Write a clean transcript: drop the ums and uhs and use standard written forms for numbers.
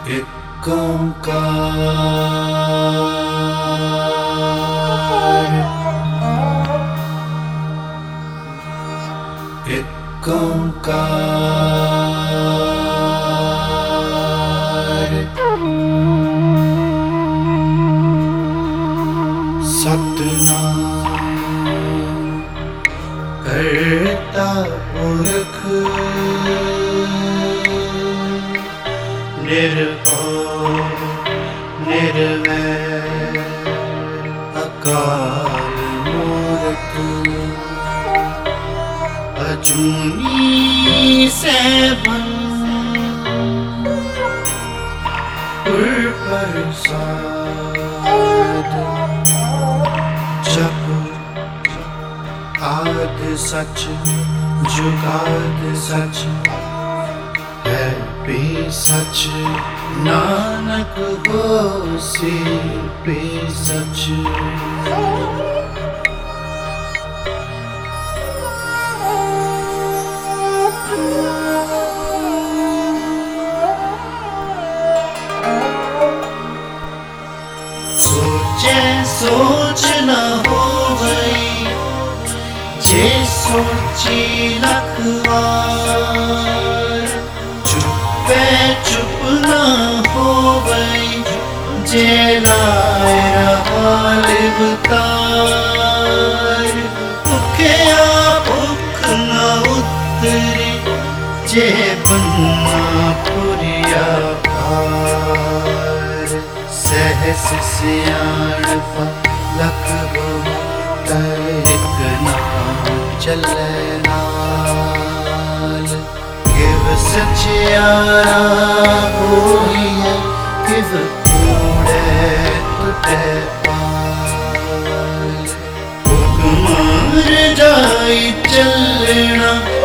एक ओंकार, एक ओंकार। सतनाम करता पुरख निर्भय निर्वैर अकाल मूरत अजूनी सैभं प्रसाद। जप आद सच जुगाद सच है भी सच, नानक होसी भी सच। सोचे सोच न होवै, जे सोची लखवार। चुपे चुप न होवै, जे लाए हाल बतार। भुखिया भुख न उतरी, जे बन्ना पुरिया पार। सहस सियाणप लख बहुतर, एक नाम चलै नाल। किव सचियारा होइए, किव कूड़े टुटे पाल। हुक्म रजाई चलना